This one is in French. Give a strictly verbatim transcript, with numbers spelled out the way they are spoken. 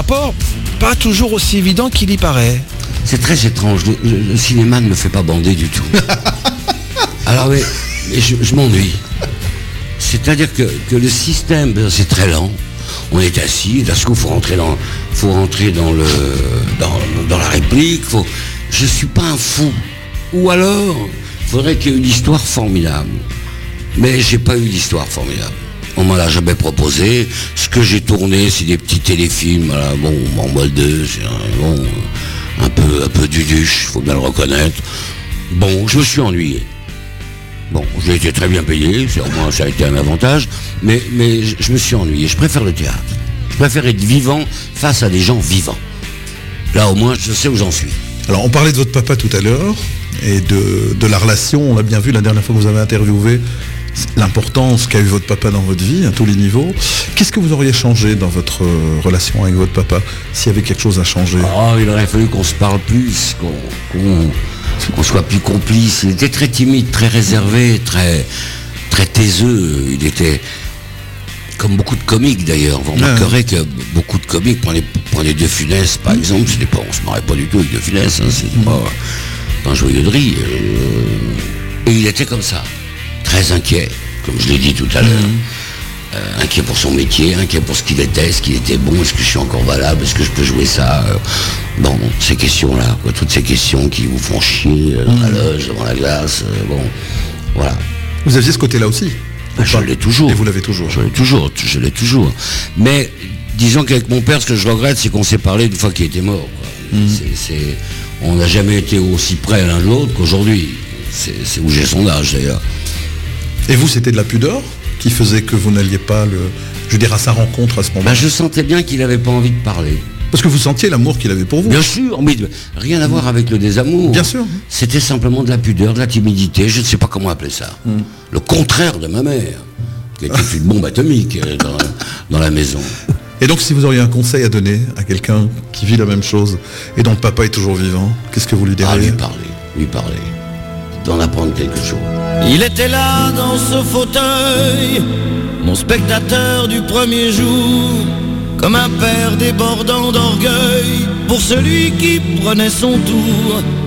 rapport pas toujours aussi évident qu'il y paraît. C'est très étrange, le, le, le cinéma ne me fait pas bander du tout. Alors mais, mais je, je m'ennuie. C'est-à-dire que, que le système, c'est très lent. On est assis, d'un coup, il faut rentrer dans, faut rentrer dans, le, dans, dans la réplique. Faut... Je ne suis pas un fou. Ou alors, il faudrait qu'il y ait une histoire formidable. Mais j'ai pas eu d'histoire formidable. On m'en a jamais proposé. Ce que j'ai tourné, c'est des petits téléfilms, voilà, bon, en mode deux, c'est un, bon, un peu, un peu duduche, faut bien le reconnaître. Bon, je me suis ennuyé. Bon, j'ai été très bien payé, c'est, au moins ça a été un avantage, mais, mais je, je me suis ennuyé. Je préfère le théâtre. Je préfère être vivant face à des gens vivants. Là, au moins, je sais où j'en suis. Alors, on parlait de votre papa tout à l'heure, et de, de la relation, on l'a bien vu la dernière fois que vous avez interviewé, l'importance qu'a eu votre papa dans votre vie, à tous les niveaux. Qu'est-ce que vous auriez changé dans votre relation avec votre papa, s'il y avait quelque chose à changer? Oh, il aurait fallu qu'on se parle plus, qu'on... qu'on... qu'on soit plus complice. Il était très timide, très réservé, très, très taiseux. Il était comme beaucoup de comiques d'ailleurs. Vous remarquerez que beaucoup de comiques, prenez, prenez De Funès par exemple, c'était pas, on se marrait pas du tout avec De Funès, hein, c'était pas, pas un joyeux de rire. Et il était comme ça, très inquiet, comme je l'ai dit tout à l'heure. Mmh. Euh, inquiet pour son métier, inquiet pour ce qu'il était, est-ce qu'il était bon, est-ce que je suis encore valable, est-ce que je peux jouer ça, euh, bon, ces questions-là, quoi, toutes ces questions qui vous font chier euh, dans la loge, devant la glace, euh, bon, voilà. Vous aviez ce côté-là aussi? Ben, je l'ai toujours. Et vous l'avez toujours? Je l'ai toujours, je l'ai toujours. Mais disons qu'avec mon père, ce que je regrette, c'est qu'on s'est parlé une fois qu'il était mort. Mmh. C'est, c'est, on n'a jamais été aussi près l'un de l'autre qu'aujourd'hui. C'est, c'est où j'ai son âge d'ailleurs. Et vous, c'était de la pudeur qui faisait que vous n'alliez pas, le, je veux dire, à sa rencontre à ce moment-là? Ben, je sentais bien qu'il n'avait pas envie de parler. Parce que vous sentiez l'amour qu'il avait pour vous? Bien sûr, mais rien à voir avec le désamour. Bien sûr. C'était simplement de la pudeur, de la timidité, je ne sais pas comment appeler ça. Mm. Le contraire de ma mère, qui était une bombe atomique dans, dans la maison. Et donc, si vous auriez un conseil à donner à quelqu'un qui vit la même chose et dont le papa est toujours vivant, qu'est-ce que vous lui diriez? Ah, lui parler, lui parler, d'en apprendre quelque chose. Il était là dans ce fauteuil, mon spectateur du premier jour, comme un père débordant d'orgueil pour celui qui prenait son tour.